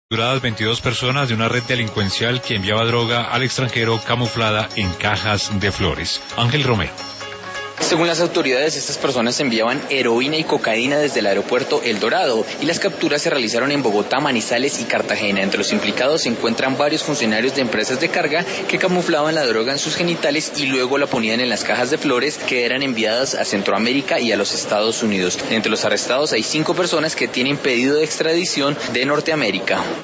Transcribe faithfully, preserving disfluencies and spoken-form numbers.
Capturadas veintidós personas de una red delincuencial que enviaba droga al extranjero camuflada en cajas de flores. Ángel Romero. Según las autoridades, estas personas enviaban heroína y cocaína desde el aeropuerto El Dorado y las capturas se realizaron en Bogotá, Manizales y Cartagena. Entre los implicados se encuentran varios funcionarios de empresas de carga que camuflaban la droga en sus genitales y luego la ponían en las cajas de flores que eran enviadas a Centroamérica y a los Estados Unidos. Entre los arrestados hay cinco personas que tienen pedido de extradición de Norteamérica.